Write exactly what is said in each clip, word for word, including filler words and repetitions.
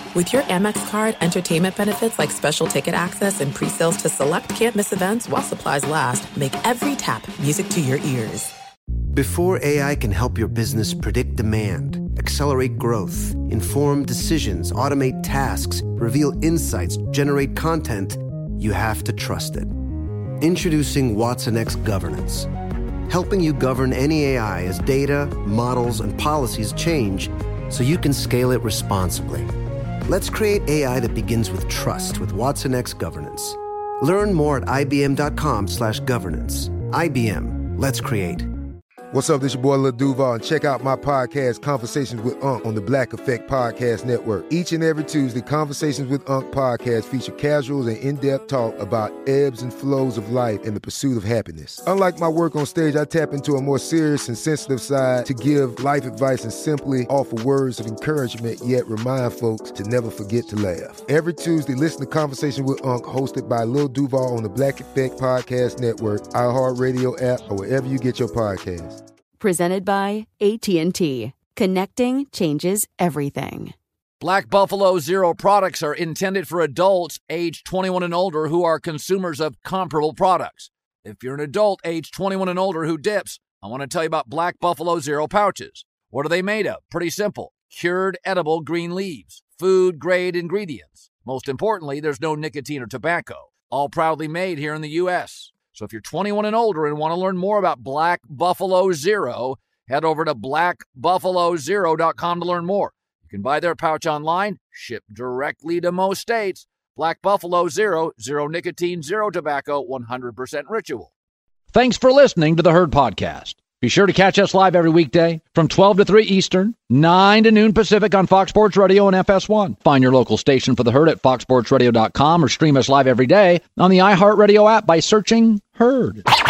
With your Amex card, entertainment benefits like special ticket access and pre-sales to select can't-miss events while supplies last make every tap music to your ears. Before A I can help your business predict demand, accelerate growth, inform decisions, automate tasks, reveal insights, generate content, you have to trust it. Introducing Watson X Governance, helping you govern any A I as data, models, and policies change so you can scale it responsibly. Let's create A I that begins with trust with Watson X Governance. Learn more at ibm.com slash governance. I B M. Let's create. What's up, this your boy Lil Duval, and check out my podcast, Conversations with Unc, on the Black Effect Podcast Network. Each and every Tuesday, Conversations with Unc podcast feature casuals and in-depth talk about ebbs and flows of life and the pursuit of happiness. Unlike my work on stage, I tap into a more serious and sensitive side to give life advice and simply offer words of encouragement, yet remind folks to never forget to laugh. Every Tuesday, listen to Conversations with Unc, hosted by Lil Duval on the Black Effect Podcast Network, iHeartRadio app, or wherever you get your podcasts. Presented by A T and T. Connecting changes everything. Black Buffalo Zero products are intended for adults age twenty-one and older who are consumers of comparable products. If you're an adult age twenty-one and older who dips, I want to tell you about Black Buffalo Zero pouches. What are they made of? Pretty simple. Cured edible green leaves. Food-grade ingredients. Most importantly, there's no nicotine or tobacco. All proudly made here in the U S So if you're twenty-one and older and want to learn more about Black Buffalo Zero, head over to black buffalo zero dot com to learn more. You can buy their pouch online, shipped directly to most states. Black Buffalo Zero, zero nicotine, zero tobacco, one hundred percent ritual. Thanks for listening to the Herd Podcast. Be sure to catch us live every weekday from twelve to three Eastern, nine to noon Pacific on Fox Sports Radio and F S one. Find your local station for the Herd at fox sports radio dot com or stream us live every day on the iHeartRadio app by searching Herd. Now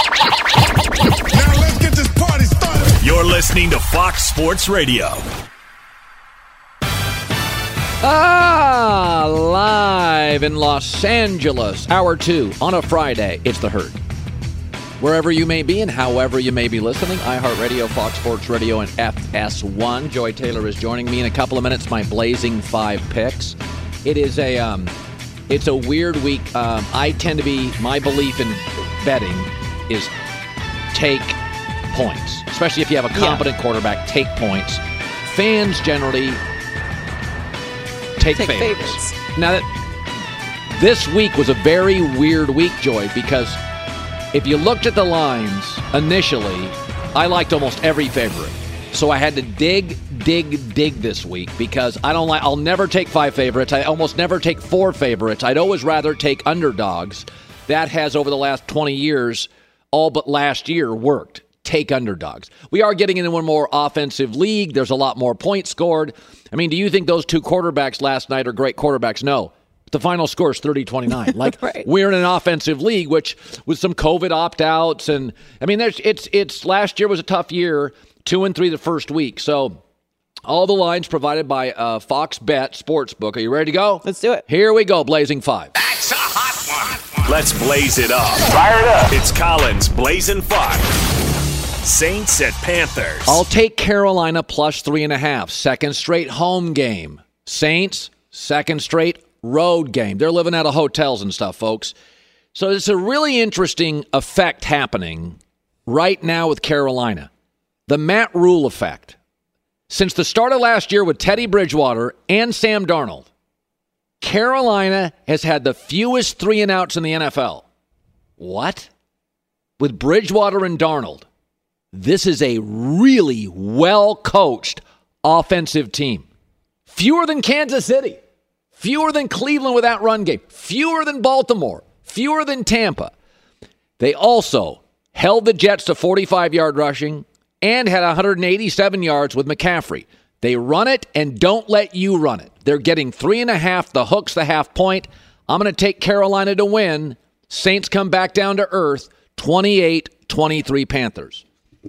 let's get this party started. You're listening to Fox Sports Radio. Ah, live in Los Angeles, hour two on a Friday. It's the Herd. Wherever you may be and however you may be listening, iHeartRadio, Fox Sports Radio, and F S one. Joy Taylor is joining me in a couple of minutes. My Blazing Five picks. It is a, um, it's a weird week. Um, I tend to be, my belief in betting is take points, especially if you have a competent yeah. quarterback. Take points. Fans generally take, take favorites. favorites. Now that this week was a very weird week, Joy, because if you looked at the lines initially, I liked almost every favorite. So I had to dig, dig, dig this week because I don't like, I'll never take five favorites. I almost never take four favorites. I'd always rather take underdogs. That has, over the last twenty years, all but last year, worked. Take underdogs. We are getting into a more offensive league. There's a lot more points scored. I mean, do you think those two quarterbacks last night are great quarterbacks? No. The final score is thirty twenty-nine. Like, right. We're in an offensive league, which with some COVID opt-outs. And, I mean, there's it's it's last year was a tough year, two and three the first week. So all the lines provided by uh, Fox Bet Sportsbook. Are you ready to go? Let's do it. Here we go, Blazing Five. That's a hot one. Let's blaze it up. Fire it up. It's Collins Blazing Five. Saints at Panthers. I'll take Carolina plus three and a half. Second straight home game. Saints, second straight road game. They're living out of hotels and stuff, folks. So it's a really interesting effect happening right now with Carolina. The Matt Rule effect. Since the start of last year with Teddy Bridgewater and Sam Darnold, Carolina has had the fewest three and outs in the N F L. What? With Bridgewater and Darnold. This is a really well-coached offensive team. Fewer than Kansas City. Fewer than Cleveland with that run game. Fewer than Baltimore. Fewer than Tampa. They also held the Jets to forty-five yard rushing and had one hundred eighty-seven yards with McCaffrey. They run it and don't let you run it. They're getting three and a half. The hook's the half point. I'm going to take Carolina to win. Saints come back down to earth. twenty-eight twenty-three Panthers.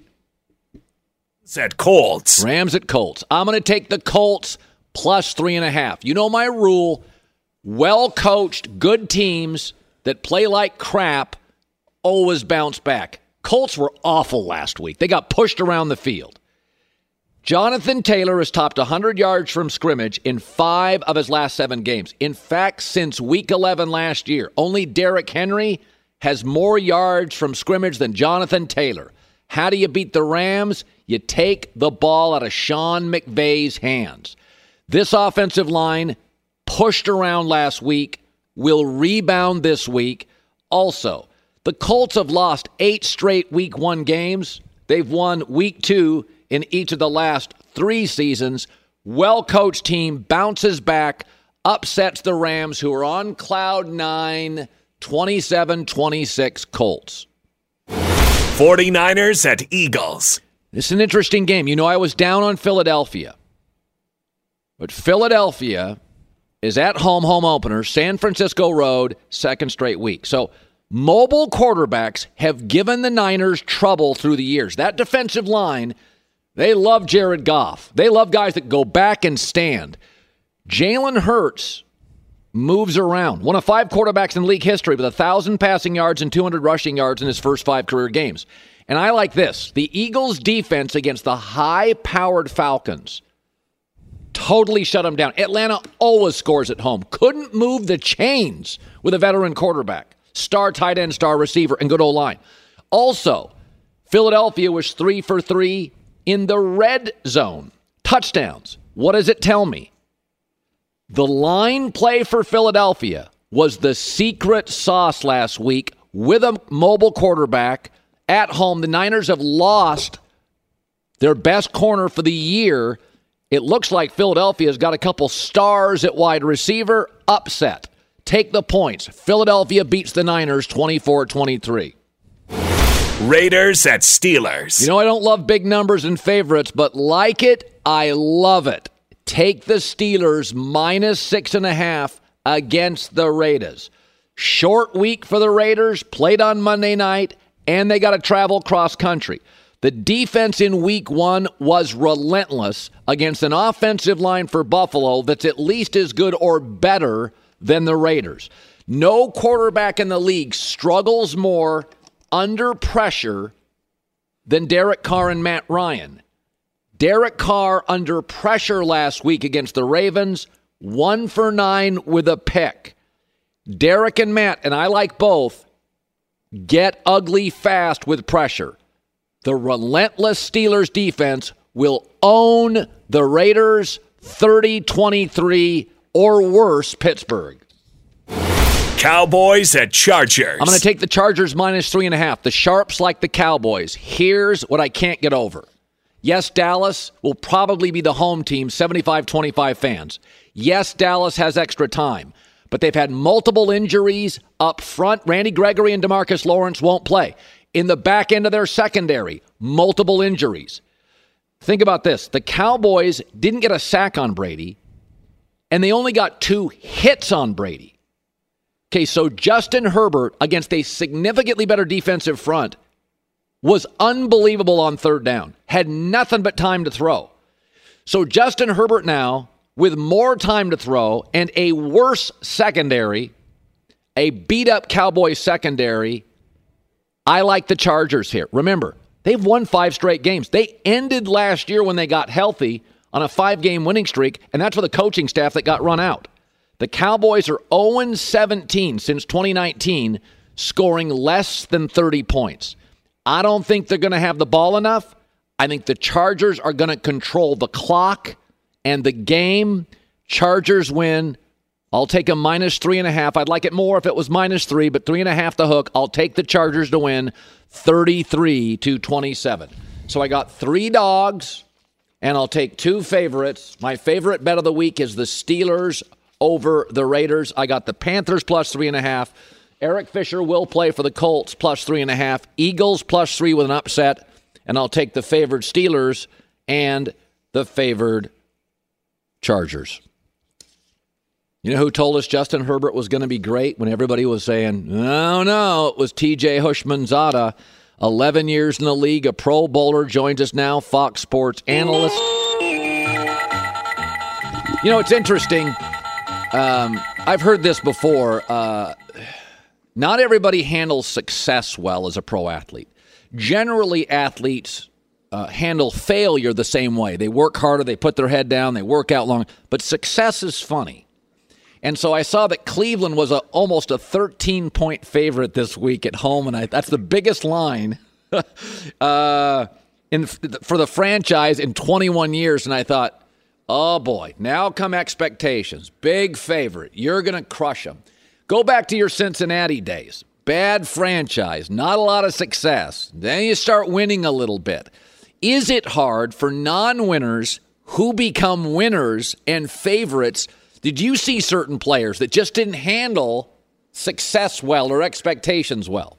It's at Colts. Rams at Colts. I'm going to take the Colts plus three and a half. You know my rule. Well-coached, good teams that play like crap always bounce back. Colts were awful last week. They got pushed around the field. Jonathan Taylor has topped one hundred yards from scrimmage in five of his last seven games. In fact, since week eleven last year, only Derrick Henry has more yards from scrimmage than Jonathan Taylor. How do you beat the Rams? You take the ball out of Sean McVay's hands. This offensive line pushed around last week, will rebound this week. Also, the Colts have lost eight straight week one games. They've won week two in each of the last three seasons. Well-coached team bounces back, upsets the Rams, who are on cloud nine, twenty-seven twenty-six Colts. forty-niners at Eagles. This is an interesting game. You know, I was down on Philadelphia. But Philadelphia is at home, home opener, San Francisco Road, second straight week. So mobile quarterbacks have given the Niners trouble through the years. That defensive line, they love Jared Goff. They love guys that go back and stand. Jalen Hurts moves around. One of five quarterbacks in league history with one thousand passing yards and two hundred rushing yards in his first five career games. And I like this. The Eagles' defense against the high-powered Falcons totally shut them down. Atlanta always scores at home. Couldn't move the chains with a veteran quarterback. Star tight end, star receiver, and good O-line. Also, Philadelphia was three for three in the red zone. Touchdowns. What does it tell me? The line play for Philadelphia was the secret sauce last week with a mobile quarterback at home. The Niners have lost their best corner for the year. It looks like Philadelphia's got a couple stars at wide receiver. Upset. Take the points. Philadelphia beats the Niners twenty-four twenty-three. Raiders at Steelers. You know, I don't love big numbers and favorites, but like it, I love it. Take the Steelers minus six and a half against the Raiders. Short week for the Raiders, played on Monday night, and they got to travel cross country. The defense in week one was relentless against an offensive line for Buffalo that's at least as good or better than the Raiders. No quarterback in the league struggles more under pressure than Derek Carr and Matt Ryan. Derek Carr under pressure last week against the Ravens, one for nine with a pick. Derek and Matt, and I like both, get ugly fast with pressure. The relentless Steelers defense will own the Raiders thirty twenty-three or worse Pittsburgh. Cowboys at Chargers. I'm going to take the Chargers minus three and a half. The Sharps like the Cowboys. Here's what I can't get over. Yes, Dallas will probably be the home team, seventy-five twenty-five fans. Yes, Dallas has extra time, but they've had multiple injuries up front. Randy Gregory and DeMarcus Lawrence won't play. In the back end of their secondary, multiple injuries. Think about this. The Cowboys didn't get a sack on Brady, and they only got two hits on Brady. Okay, so Justin Herbert against a significantly better defensive front was unbelievable on third down. Had nothing but time to throw. So Justin Herbert now, with more time to throw and a worse secondary, a beat-up Cowboys secondary, I like the Chargers here. Remember, they've won five straight games. They ended last year when they got healthy on a five-game winning streak, and that's with a coaching staff that got run out. The Cowboys are oh and seventeen since twenty nineteen, scoring less than thirty points. I don't think they're going to have the ball enough. I think the Chargers are going to control the clock and the game. Chargers win. I'll take a minus three and a half. I'd like it more if it was minus three, but three and a half the hook. I'll take the Chargers to win thirty-three to twenty-seven. So I got three dogs, and I'll take two favorites. My favorite bet of the week is the Steelers over the Raiders. I got the Panthers plus three and a half. Eric Fisher will play for the Colts plus three and a half. Eagles plus three with an upset. And I'll take the favored Steelers and the favored Chargers. You know who told us Justin Herbert was going to be great when everybody was saying, no, no, it was T J Hushmanzada. eleven years in the league, a Pro Bowler, joins us now, Fox Sports analyst. You know, it's interesting. Um, I've heard this before. Uh, not everybody handles success well as a pro athlete. Generally, athletes uh, handle failure the same way. They work harder, they put their head down, they work out long, but success is funny. And so I saw that Cleveland was a, almost a thirteen-point favorite this week at home, and I, that's the biggest line uh, in for the franchise in twenty-one years. And I thought, oh, boy, now come expectations. Big favorite. You're going to crush them. Go back to your Cincinnati days. Bad franchise, not a lot of success. Then you start winning a little bit. Is it hard for non-winners who become winners and favorites? Did you see certain players that just didn't handle success well or expectations well?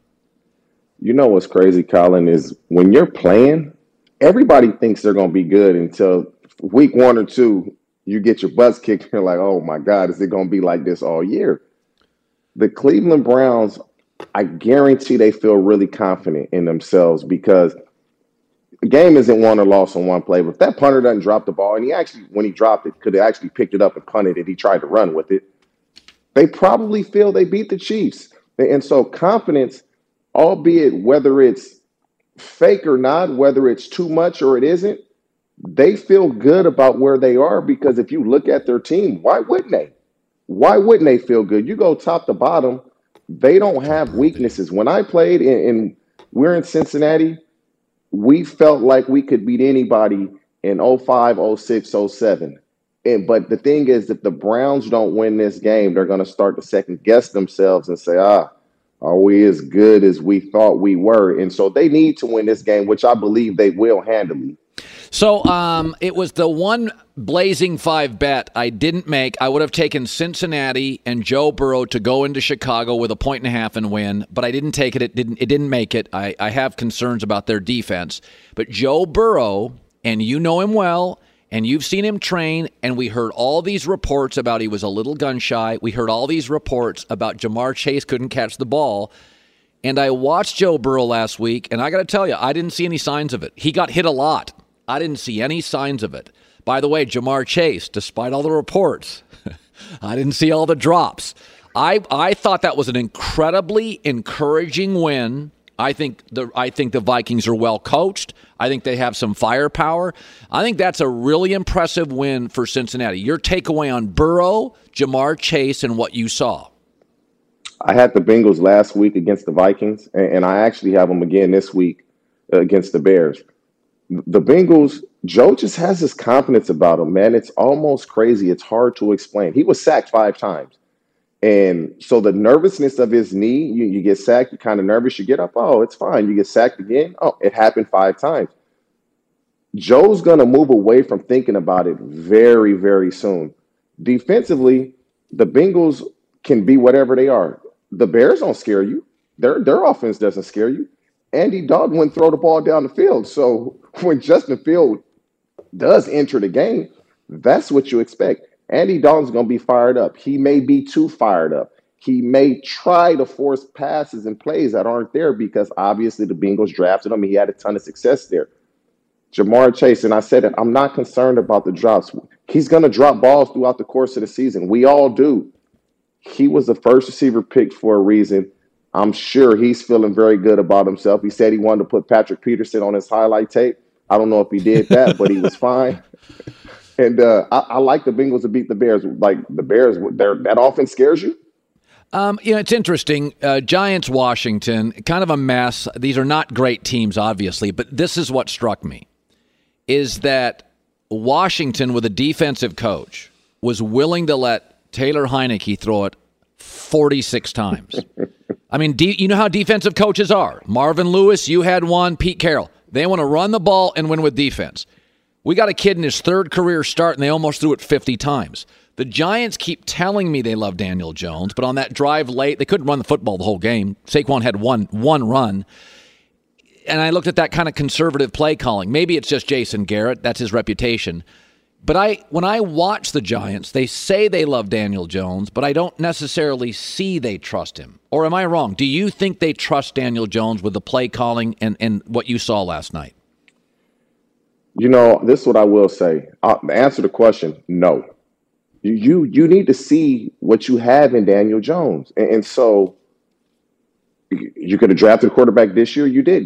You know what's crazy, Colin, is when you're playing, everybody thinks they're going to be good until week one or two, you get your butts kicked. You're like, oh, my God, is it going to be like this all year? The Cleveland Browns, I guarantee they feel really confident in themselves because the game isn't won or lost on one play. But if that punter doesn't drop the ball, and he actually, when he dropped it, could have actually picked it up and punted it, he tried to run with it, they probably feel they beat the Chiefs. And so confidence, albeit whether it's fake or not, whether it's too much or it isn't, they feel good about where they are because if you look at their team, why wouldn't they? Why wouldn't they feel good? You go top to bottom, they don't have weaknesses. When I played and, and we're in Cincinnati, we felt like we could beat anybody in oh five, oh six, oh seven. And but the thing is, if the Browns don't win this game, they're going to start to second guess themselves and say, ah, are we as good as we thought we were? And so they need to win this game, which I believe they will handily. So um, it was the one blazing five bet I didn't make. I would have taken Cincinnati and Joe Burrow to go into Chicago with a point and a half and win, but I didn't take it. It didn't. It didn't make it. I, I have concerns about their defense. But Joe Burrow, and you know him well, and you've seen him train, and we heard all these reports about he was a little gun shy. We heard all these reports about Jamar Chase couldn't catch the ball. And I watched Joe Burrow last week, and I got to tell you, I didn't see any signs of it. He got hit a lot. I didn't see any signs of it. By the way, Jamar Chase, despite all the reports, I didn't see all the drops. I I thought that was an incredibly encouraging win. I think the I think the Vikings are well coached. I think they have some firepower. I think that's a really impressive win for Cincinnati. Your takeaway on Burrow, Jamar Chase, and what you saw. I had the Bengals last week against the Vikings, and I actually have them again this week against the Bears. The Bengals, Joe just has this confidence about him, man. It's almost crazy. It's hard to explain. He was sacked five times. And so the nervousness of his knee, you, you get sacked, you're kind of nervous, you get up, oh, it's fine. You get sacked again. Oh, it happened five times. Joe's going to move away from thinking about it very, very soon. Defensively, the Bengals can be whatever they are. The Bears don't scare you. Their, their offense doesn't scare you. Andy Dalton wouldn't throw the ball down the field. So when Justin Fields does enter the game, that's what you expect. Andy Dalton's going to be fired up. He may be too fired up. He may try to force passes and plays that aren't there because obviously the Bengals drafted him. He had a ton of success there. Jamar Chase, and I said it, I'm not concerned about the drops. He's going to drop balls throughout the course of the season. We all do. He was the first receiver picked for a reason. I'm sure he's feeling very good about himself. He said he wanted to put Patrick Peterson on his highlight tape. I don't know if he did that, but he was fine. And uh, I, I like the Bengals to beat the Bears. Like the Bears, that offense scares you? Um, you know, it's interesting. Uh, Giants, Washington, kind of a mess. These are not great teams, obviously, but this is what struck me, is that Washington, with a defensive coach, was willing to let Taylor Heineke throw it forty-six times. I mean, de- you know how defensive coaches are. Marvin Lewis, you had one. Pete Carroll. They want to run the ball and win with defense. We got a kid in his third career start, and they almost threw it fifty times. The Giants keep telling me they love Daniel Jones, but on that drive late, they couldn't run the football the whole game. Saquon had one one run. And I looked at that kind of conservative play calling. Maybe it's just Jason Garrett. That's his reputation. But I, when I watch the Giants, they say they love Daniel Jones, but I don't necessarily see they trust him. Or am I wrong? Do you think they trust Daniel Jones with the play calling and, and what you saw last night? You know, this is what I will say. Uh, to answer the question, no. You, you you need to see what you have in Daniel Jones. And, and so you could have drafted a quarterback this year. You didn't.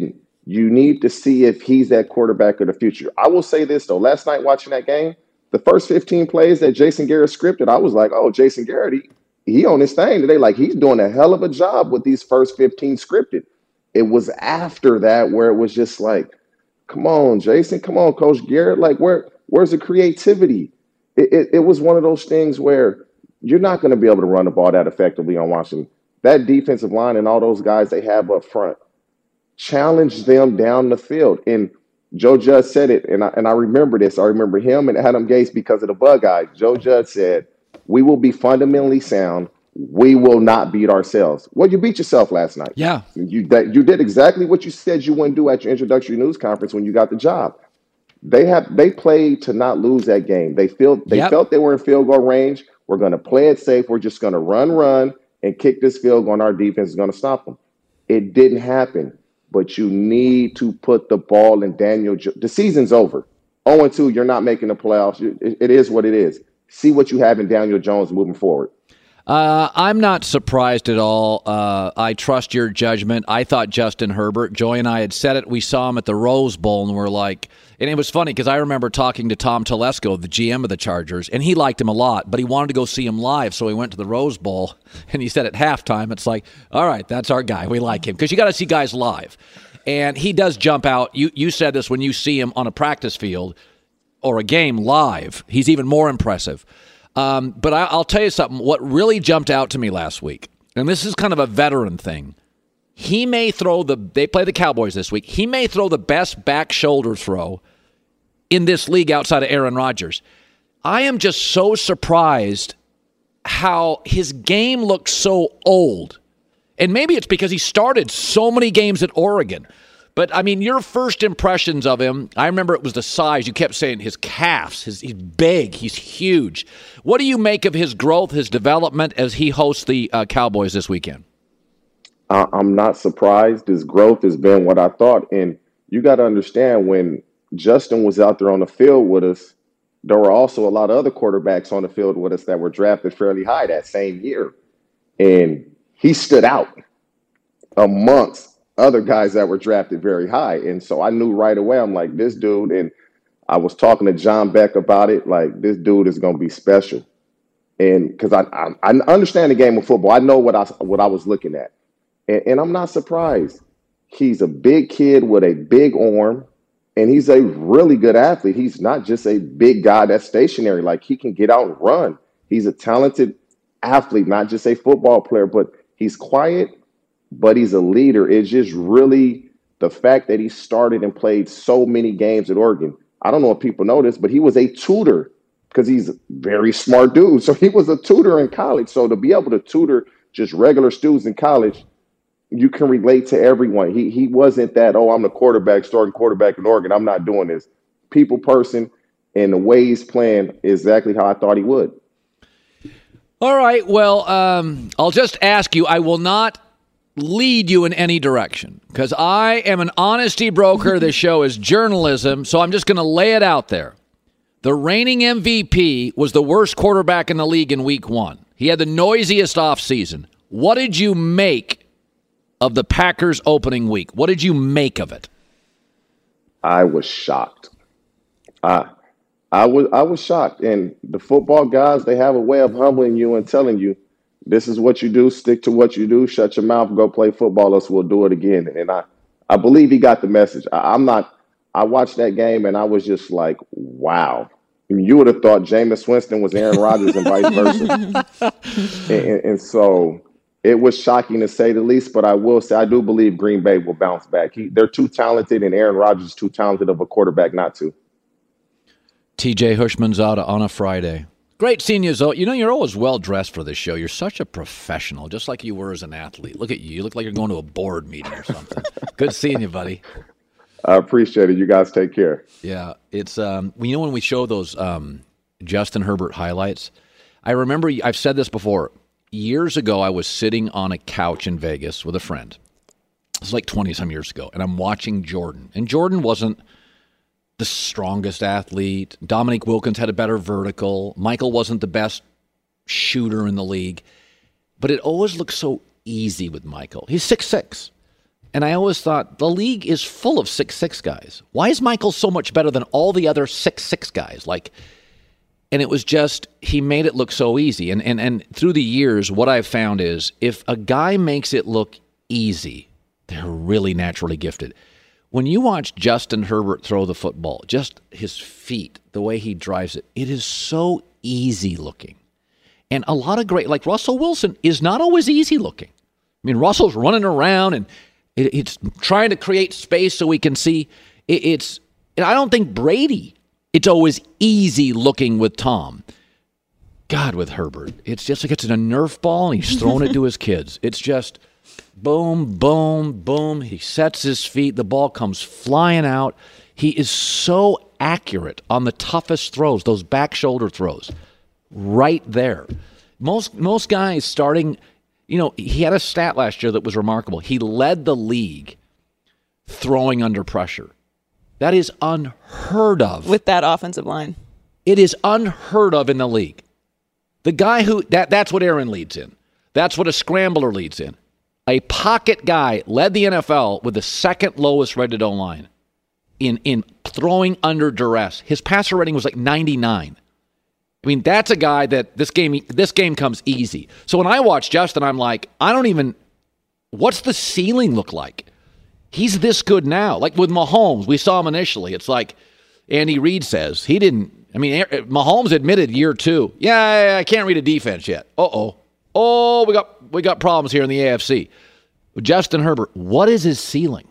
You need to see if he's that quarterback of the future. I will say this, though. Last night watching that game, the first fifteen plays that Jason Garrett scripted, I was like, oh, Jason Garrett, he, he on his thing today. Like, he's doing a hell of a job with these first fifteen scripted. It was after that where it was just like, come on, Jason, come on, Coach Garrett. Like, where where's the creativity? It, it, it was one of those things where you're not going to be able to run the ball that effectively on Washington. That defensive line and all those guys they have up front, challenge them down the field. And Joe Judge said it, and I, and I remember this. I remember him and Adam Gase because of the bug eyes. Joe Judge said, we will be fundamentally sound. We will not beat ourselves. Well, you beat yourself last night. Yeah. You, that, you did exactly what you said you wouldn't do at your introductory news conference when you got the job. They have they played to not lose that game. They feel they yep. felt they were in field goal range. We're going to play it safe. We're just going to run, run, and kick this field goal, and our defense is going to stop them. It didn't happen. But you need to put the ball in Daniel Jo- The season's over. oh and two, you're not making the playoffs. It, it is what it is. See what you have in Daniel Jones moving forward. Uh, I'm not surprised at all. Uh, I trust your judgment. I thought Justin Herbert, Joy and I had said it. We saw him at the Rose Bowl, and we're like, and it was funny because I remember talking to Tom Telesco, the G M of the Chargers, and he liked him a lot, but he wanted to go see him live, so he went to the Rose Bowl, and he said at halftime, it's like, all right, that's our guy. We like him because you got to see guys live, and he does jump out. You you said this when you see him on a practice field or a game live, he's even more impressive. Um, but I, I'll tell you something. What really jumped out to me last week, and this is kind of a veteran thing, he may throw the, they play the Cowboys this week, he may throw the best back shoulder throw in this league outside of Aaron Rodgers. I am just so surprised how his game looks so old. And maybe it's because he started so many games at Oregon. But, I mean, your first impressions of him, I remember it was the size. You kept saying his calves, his, he's big, he's huge. What do you make of his growth, his development as he hosts the uh, Cowboys this weekend? Uh, I'm not surprised. His growth has been what I thought. And you got to understand, when Justin was out there on the field with us, there were also a lot of other quarterbacks on the field with us that were drafted fairly high that same year. And he stood out amongst other guys that were drafted very high. And so I knew right away, I'm like, this dude, and I was talking to John Beck about it, like, this dude is going to be special. And because I, I I understand the game of football. I know what I, what I was looking at. And, and I'm not surprised. He's a big kid with a big arm, and he's a really good athlete. He's not just a big guy that's stationary. Like, he can get out and run. He's a talented athlete, not just a football player, but he's quiet, but he's a leader. It's just really the fact that he started and played so many games at Oregon. I don't know if people know this, but he was a tutor because he's a very smart dude. So he was a tutor in college. So to be able to tutor just regular students in college, you can relate to everyone. He he wasn't that, oh, I'm the quarterback, starting quarterback in Oregon, I'm not doing this. People person, and the way he's playing exactly how I thought he would. All right, well, um, I'll just ask you, I will not lead you in any direction because I am an honesty broker. This show is journalism, so I'm just going to lay it out there. The reigning M V P was the worst quarterback in the league in week one. He had the noisiest offseason. What did you make of the Packers opening week? What did you make of it? I was shocked. I, I was I was shocked. And the football guys, they have a way of humbling you and telling you, this is what you do, stick to what you do, shut your mouth, go play football, else we'll do it again. And I, I believe he got the message. I, I'm not, I watched that game and I was just like, wow. I mean, you would have thought Jameis Winston was Aaron Rodgers and vice versa. and, and, and so it was shocking to say the least, but I will say I do believe Green Bay will bounce back. He, they're too talented, and Aaron Rodgers is too talented of a quarterback not to. T J Hushman's out on a Friday. Great seeing you, Zoe. You know, you're always well-dressed for this show. You're such a professional, just like you were as an athlete. Look at you. You look like you're going to a board meeting or something. Good seeing you, buddy. I appreciate it. You guys take care. Yeah. It's, um, you know, when we show those um, Justin Herbert highlights, I remember, I've said this before, years ago I was sitting on a couch in Vegas with a friend. It was like twenty-some years ago, and I'm watching Jordan. And Jordan wasn't the strongest athlete. Dominique Wilkins had a better vertical. Michael wasn't the best shooter in the league. But it always looked so easy with Michael. He's six foot six. And I always thought the league is full of six six guys. Why is Michael so much better than all the other six six guys? Like, and it was just, he made it look so easy. And, and, and through the years, what I've found is if a guy makes it look easy, they're really naturally gifted. When you watch Justin Herbert throw the football, just his feet, the way he drives it, it is so easy looking. And a lot of great, like Russell Wilson, is not always easy looking. I mean, Russell's running around and it, it's trying to create space so we can see. It, it's, and I don't think Brady, it's always easy looking with Tom. God, with Herbert, it's just like it's in a Nerf ball and he's throwing it to his kids. It's just boom, boom, boom. He sets his feet. The ball comes flying out. He is so accurate on the toughest throws, those back shoulder throws, right there. Most most guys starting, you know, he had a stat last year that was remarkable. He led the league throwing under pressure. That is unheard of. With that offensive line. It is unheard of in the league. The guy who, that that's what Aaron leads in. That's what a scrambler leads in. A pocket guy led the N F L with the second lowest rated O-line in, in throwing under duress. His passer rating was like ninety-nine. I mean, that's a guy that this game this game comes easy. So when I watch Justin, I'm like, I don't even, what's the ceiling look like? He's this good now. Like with Mahomes, we saw him initially. It's like Andy Reid says. He didn't, I mean, Mahomes admitted year two, yeah, I can't read a defense yet. Uh-oh. Oh, we got we got problems here in the A F C. Justin Herbert, what is his ceiling?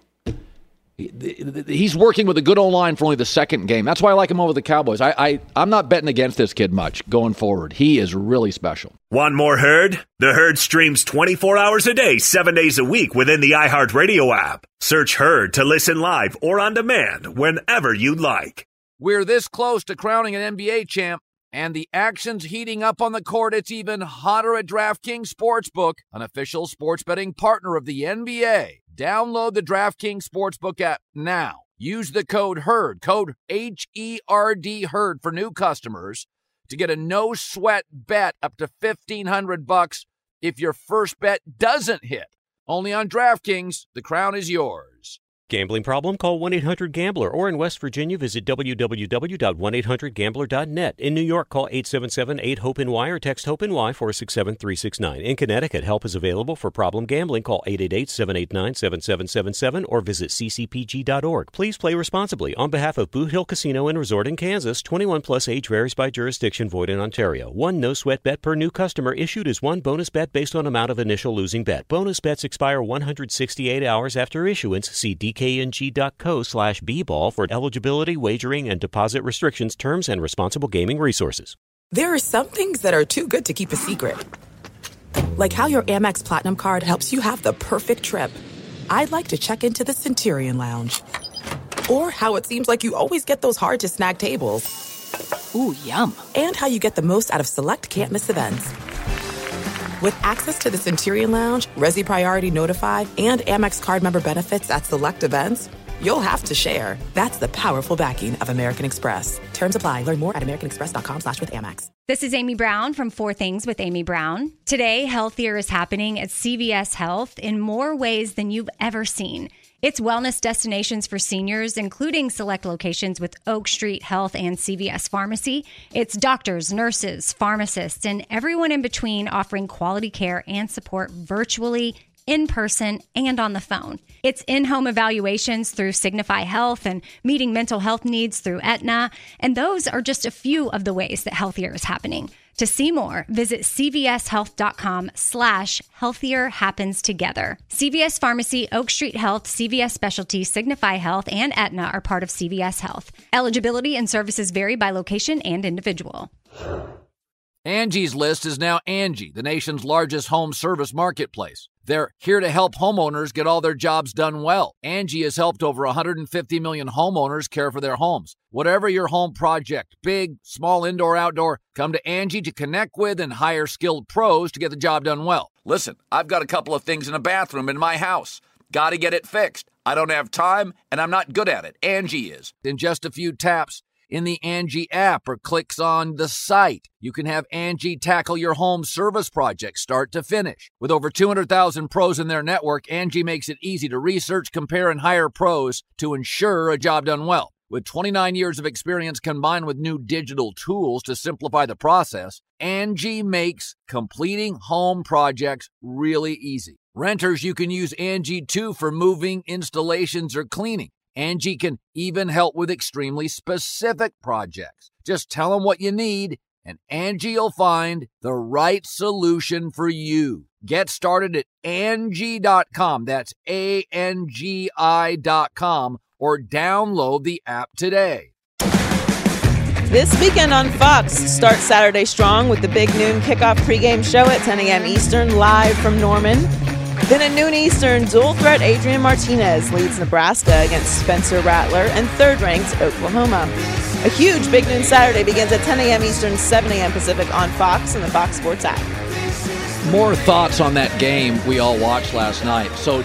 He's working with a good O-line for only the second game. That's why I like him over the Cowboys. I, I, I'm not betting against this kid much going forward. He is really special. Want more Herd? The Herd streams twenty-four hours a day, seven days a week within the iHeartRadio app. Search Herd to listen live or on demand whenever you like. We're this close to crowning an N B A champ, and the action's heating up on the court. It's even hotter at DraftKings Sportsbook, an official sports betting partner of the N B A. Download the DraftKings Sportsbook app now. Use the code HERD, code H E R D HERD for new customers to get a no-sweat bet up to fifteen hundred bucks if your first bet doesn't hit. Only on DraftKings, the crown is yours. Gambling problem? Call one eight hundred gambler, or in West Virginia, visit w w w dot one eight hundred gambler dot net. In New York, call eight seven seven eight hope N Y or text HOPE-NY four six seven three six nine. In Connecticut, help is available for problem gambling. Call eight eight eight seven eight nine seven seven seven seven or visit c c p g dot org. Please play responsibly. On behalf of Boot Hill Casino and Resort in Kansas, twenty-one plus age varies by jurisdiction, void in Ontario. One no-sweat bet per new customer issued as one bonus bet based on amount of initial losing bet. Bonus bets expire one hundred sixty-eight hours after issuance. See d k n g dot co slash b ball for eligibility, wagering, and deposit restrictions, terms, and responsible gaming resources. There are some things that are too good to keep a secret. Like how your Amex Platinum card helps you have the perfect trip. I'd like to check into the Centurion Lounge. Or how it seems like you always get those hard-to-snag tables. Ooh, yum. And how you get the most out of select can't-miss events. With access to the Centurion Lounge, Resi Priority Notified, and Amex card member benefits at select events, you'll have to share. That's the powerful backing of American Express. Terms apply. Learn more at americanexpress.com slash with Amex. This is Amy Brown from Four Things with Amy Brown. Today, healthier is happening at C V S Health in more ways than you've ever seen. It's wellness destinations for seniors, including select locations with Oak Street Health and C V S Pharmacy. It's doctors, nurses, pharmacists, and everyone in between offering quality care and support virtually, in person, and on the phone. It's in-home evaluations through Signify Health and meeting mental health needs through Aetna. And those are just a few of the ways that healthier is happening. To see more, visit cvshealth.com slash healthier happens together. C V S Pharmacy, Oak Street Health, C V S Specialty, Signify Health, and Aetna are part of C V S Health. Eligibility and services vary by location and individual. Angie's List is now Angie, the nation's largest home service marketplace. They're here to help homeowners get all their jobs done well. Angie has helped over one hundred fifty million homeowners care for their homes. Whatever your home project, big, small, indoor, outdoor, come to Angie to connect with and hire skilled pros to get the job done well. Listen, I've got a couple of things in a bathroom in my house. Got to get it fixed. I don't have time, and I'm not good at it. Angie is. In just a few taps, in the Angie app or clicks on the site. You can have Angie tackle your home service project start to finish. With over two hundred thousand pros in their network, Angie makes it easy to research, compare, and hire pros to ensure a job done well. With twenty-nine years of experience combined with new digital tools to simplify the process, Angie makes completing home projects really easy. Renters, you can use Angie too for moving, installations, or cleaning. Angie can even help with extremely specific projects. Just tell them what you need, and Angie will find the right solution for you. Get started at Angie dot com. That's A N G I dot com. Or download the app today. This weekend on Fox, start Saturday strong with the big noon kickoff pregame show at ten a.m. Eastern, live from Norman. Then at noon Eastern, dual threat Adrian Martinez leads Nebraska against Spencer Rattler and third-ranked Oklahoma. A huge big noon Saturday begins at ten a.m. Eastern, seven a.m. Pacific on Fox and the Fox Sports app. More thoughts on that game we all watched last night. So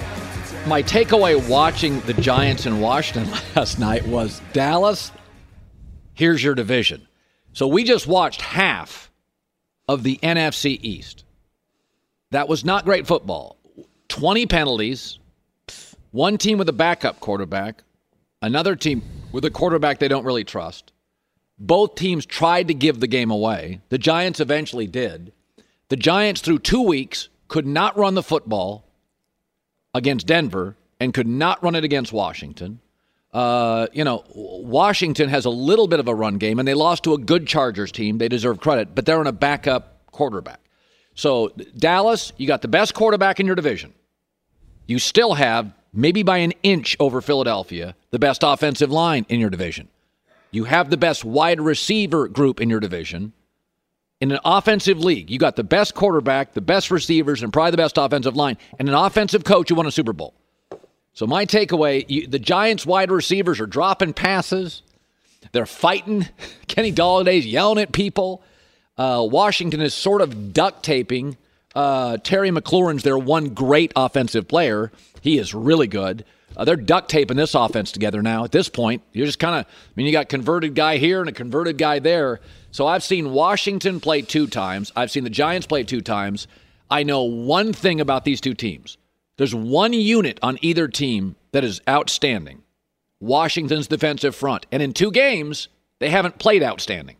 my takeaway watching the Giants in Washington last night was, Dallas, here's your division. So we just watched half of the N F C East. That was not great football. twenty penalties, one team with a backup quarterback, another team with a quarterback they don't really trust. Both teams tried to give the game away. The Giants eventually did. The Giants, through two weeks, could not run the football against Denver and could not run it against Washington. Uh, you know, Washington has a little bit of a run game, and they lost to a good Chargers team. They deserve credit, but they're on a backup quarterback. So, Dallas, you got the best quarterback in your division. You still have, maybe by an inch over Philadelphia, the best offensive line in your division. You have the best wide receiver group in your division. In an offensive league, you got the best quarterback, the best receivers, and probably the best offensive line, and an offensive coach who won a Super Bowl. So my takeaway, you, the Giants' wide receivers are dropping passes. They're fighting. Kenny Galladay's yelling at people. Uh, Washington is sort of duct taping. Uh, Terry McLaurin's their one great offensive player. He is really good. Uh, they're duct taping this offense together now. At this point, you're just kind of, I mean, you got converted guy here and a converted guy there. So I've seen Washington play two times. I've seen the Giants play two times. I know one thing about these two teams. There's one unit on either team that is outstanding. Washington's defensive front. And in two games, they haven't played outstanding.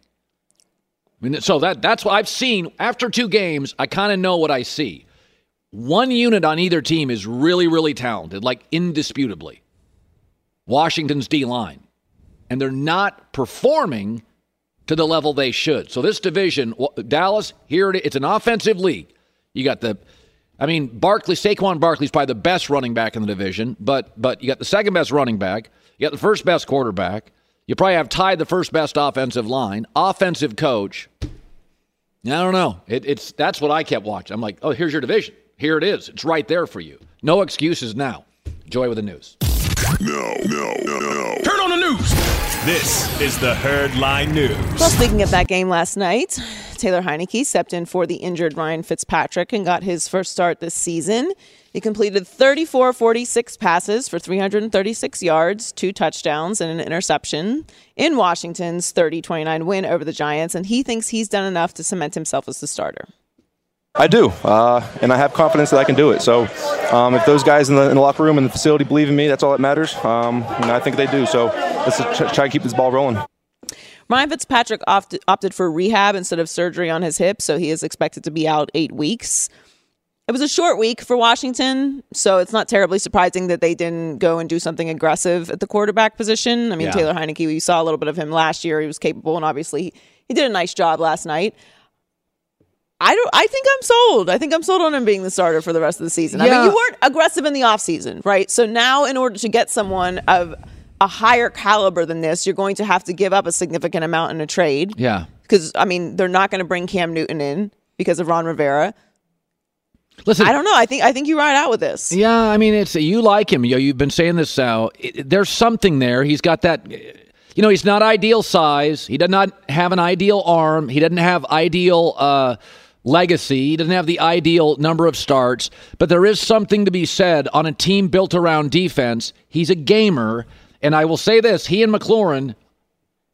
I mean, so that that's what I've seen. After two games, I kind of know what I see. One unit on either team is really, really talented, like indisputably. Washington's D-line. And they're not performing to the level they should. So this division, Dallas, here it is. It's an offensive league. You got the, I mean, Barkley, Saquon Barkley's probably the best running back in the division, but but you got the second best running back. You got the first best quarterback. You probably have tied the first best offensive line, offensive coach. I don't know. It, it's that's what I kept watching. I'm like, oh, here's your division. Here it is. It's right there for you. No excuses now. Enjoy with the news. No, no, no, no. Turn on the news. This is the Herd Line News. Well, speaking of that game last night, Taylor Heineke stepped in for the injured Ryan Fitzpatrick and got his first start this season. He completed thirty-four forty-six passes for three hundred thirty-six yards, two touchdowns, and an interception in Washington's thirty twenty-nine win over the Giants, and he thinks he's done enough to cement himself as the starter. I do, uh, and I have confidence that I can do it. So um, if those guys in the, in the locker room and the facility believe in me, that's all that matters. Um, and I think they do. So let's try, try to keep this ball rolling. Ryan Fitzpatrick opted, opted for rehab instead of surgery on his hip, so he is expected to be out eight weeks. It was a short week for Washington, so it's not terribly surprising that they didn't go and do something aggressive at the quarterback position. I mean, Yeah. Taylor Heineke, we saw a little bit of him last year. He was capable, and obviously he, he did a nice job last night. I don't. I think I'm sold. I think I'm sold on him being the starter for the rest of the season. I Yeah. mean, you weren't aggressive in the offseason, right? So now in order to get someone of a higher caliber than this, you're going to have to give up a significant amount in a trade. Yeah. Because, I mean, they're not going to bring Cam Newton in because of Ron Rivera. Listen, I don't know. I think I think you ride out with this. Yeah, I mean, it's you like him. You know, you've been saying this now. It, there's something there. He's got that. You know, he's not ideal size. He does not have an ideal arm. He doesn't have ideal uh, legacy. He doesn't have the ideal number of starts. But there is something to be said on a team built around defense. He's a gamer, and I will say this: he and McLaurin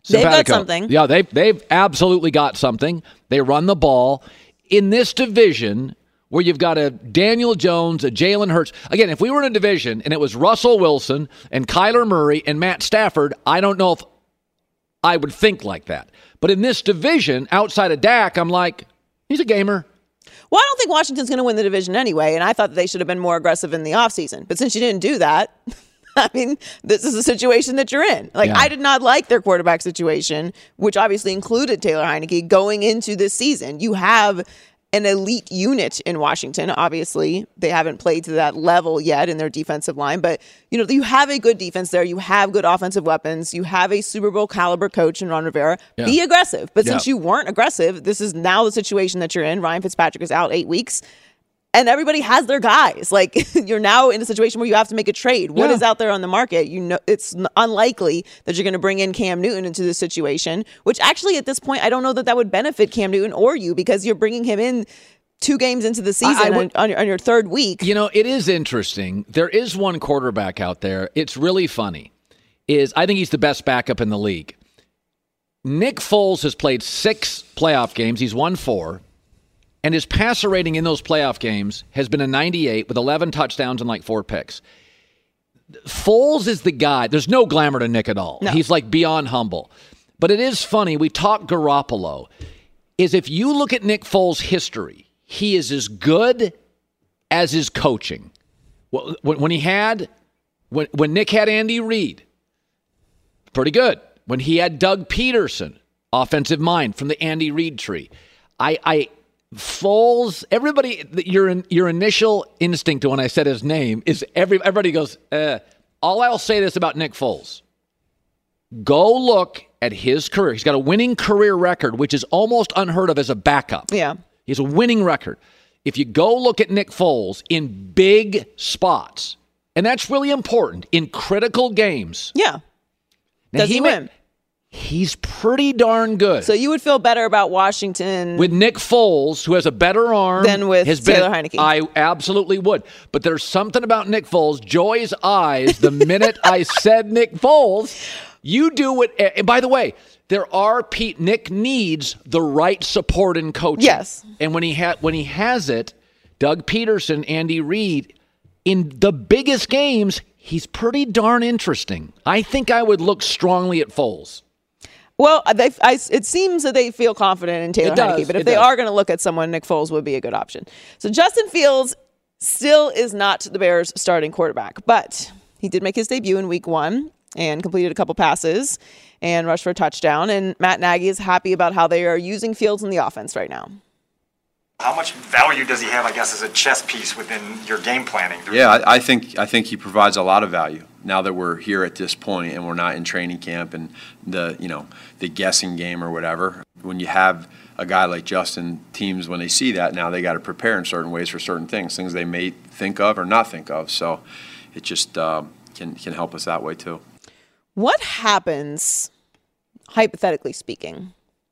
They've got Simpatico. something. Yeah, they've, they've absolutely got something. They run the ball. In this division, where you've got a Daniel Jones, a Jalen Hurts. Again, if we were in a division and it was Russell Wilson and Kyler Murray and Matt Stafford, I don't know if I would think like that. But in this division, outside of Dak, I'm like, he's a gamer. Well, I don't think Washington's going to win the division anyway, and I thought that they should have been more aggressive in the offseason. But since you didn't do that, I mean, this is a situation that you're in. Like, Yeah. I did not like their quarterback situation, which obviously included Taylor Heineke going into this season. You have an elite unit in Washington. Obviously, they haven't played to that level yet in their defensive line, but you know, you have a good defense there. You have good offensive weapons. You have a Super Bowl caliber coach in Ron Rivera. Yeah. Be aggressive. But Yeah. since you weren't aggressive, this is now the situation that you're in. Ryan Fitzpatrick is out eight weeks. And everybody has their guys. Like, you're now in a situation where you have to make a trade. What Yeah. is out there on the market? You know, it's n- unlikely that you're going to bring in Cam Newton into this situation, which actually at this point, I don't know that that would benefit Cam Newton or you, because you're bringing him in two games into the season I would- on, on, your, on your third week. You know, it is interesting. There is one quarterback out there. It's really funny. Is I think he's the best backup in the league. Nick Foles has played six playoff games. He's won four. And his passer rating in those playoff games has been a ninety-eight with eleven touchdowns and like four picks. Foles is the guy. There's no glamour to Nick at all. No. He's like beyond humble. But it is funny. We talk Garoppolo. Is if you look at Nick Foles' history, he is as good as his coaching. When, when he had, when, when Nick had Andy Reid, pretty good. When he had Doug Peterson, offensive mind from the Andy Reid tree. I, I, Foles, everybody, your your initial instinct when I said his name is every everybody goes, uh, all I'll say this about Nick Foles. Go look at his career. He's got a winning career record, which is almost unheard of as a backup. Yeah. He has a winning record. If you go look at Nick Foles in big spots, and that's really important, in critical games. Yeah. Now, Does he may- win? He's pretty darn good. So you would feel better about Washington With Nick Foles, who has a better arm than with has Taylor been, Heineke. I absolutely would. But there's something about Nick Foles. Joy's eyes, the minute I said Nick Foles, you do what. And by the way, there are Pete. Nick needs the right support and coaching. Yes. And when he ha- when he has it, Doug Peterson, Andy Reid, in the biggest games, he's pretty darn interesting. I think I would look strongly at Foles. Well, they, I, it seems that they feel confident in Taylor It does, Heineke, but if it they does. are going to look at someone, Nick Foles would be a good option. So Justin Fields still is not the Bears' starting quarterback, but he did make his debut in week one and completed a couple passes and rushed for a touchdown. And Matt Nagy is happy about how they are using Fields in the offense right now. How much value does he have, I guess, as a chess piece within your game planning? Yeah, I, I think I think he provides a lot of value now that we're here at this point and we're not in training camp and the you know the guessing game or whatever. When you have a guy like Justin, teams when they see that now they got to prepare in certain ways for certain things, things they may think of or not think of. So it just uh, can can help us that way too. What happens, hypothetically speaking,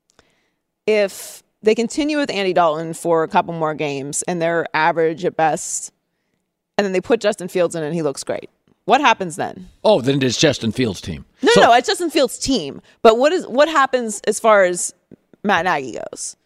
if they continue with Andy Dalton for a couple more games and they're average at best, and then they put Justin Fields in and he looks great? What happens then? Oh, then it's Justin Fields' team. No, So- no, it's Justin Fields' team. But what is what happens as far as Matt Nagy goes?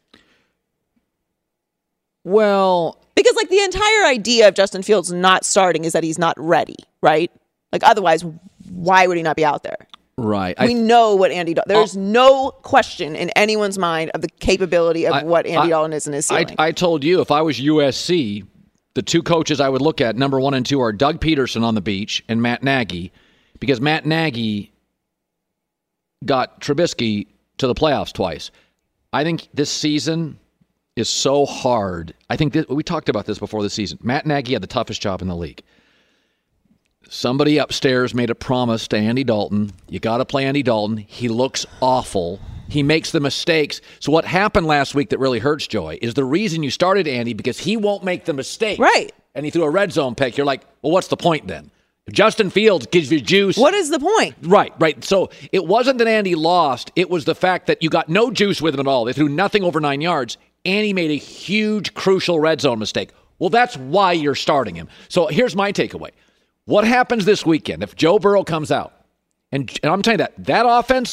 Well, because like the entire idea of Justin Fields not starting is that he's not ready, right? Like otherwise, why would he not be out there? Right. We know what Andy Dalton. There's no question in anyone's mind of the capability of I- what Andy I- Dalton is in his I, ceiling. I told you if I was U S C, the two coaches I would look at, number one and two, are Doug Peterson on the beach and Matt Nagy, because Matt Nagy got Trubisky to the playoffs twice. I think this season is so hard. I think that, we talked about this before the season. Matt Nagy had the toughest job in the league. Somebody upstairs made a promise to Andy Dalton. You got to play Andy Dalton. He looks awful. He makes the mistakes. So what happened last week that really hurts Joy is the reason you started Andy because he won't make the mistake. Right. And he threw a red zone pick. You're like, well, what's the point then? If Justin Fields gives you juice. What is the point? Right, right. So it wasn't that Andy lost. It was the fact that you got no juice with him at all. They threw nothing over nine yards. Andy made a huge, crucial red zone mistake. Well, that's why you're starting him. So here's my takeaway. What happens this weekend if Joe Burrow comes out? And, and I'm telling you that, that offense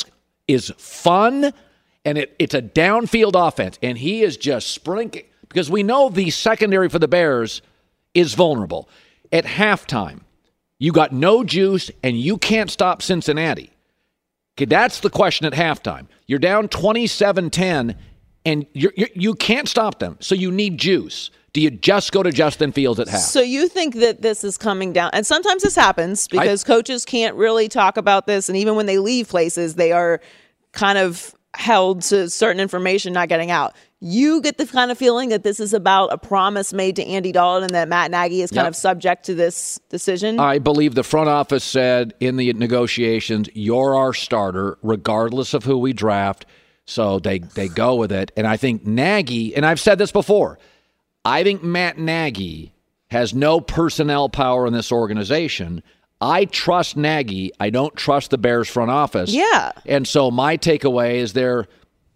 is fun, and it, it's a downfield offense, and he is just sprinting because we know the secondary for the Bears is vulnerable. At halftime, you got no juice, and you can't stop Cincinnati. Okay, that's the question at halftime. You're down twenty-seven ten, and you're, you're, you can't stop them, so you need juice. Do you just go to Justin Fields at half? So you think that this is coming down, and sometimes this happens because I, coaches can't really talk about this, and even when they leave places, they are kind of held to certain information not getting out. You get the kind of feeling that this is about a promise made to Andy Dalton and that Matt Nagy is kind yep. of subject to this decision? I believe the front office said in the negotiations, you're our starter, regardless of who we draft. So they, they go with it. And I think Nagy, and I've said this before, I think Matt Nagy has no personnel power in this organization. I trust Nagy. I don't trust the Bears front office. Yeah. And so my takeaway is there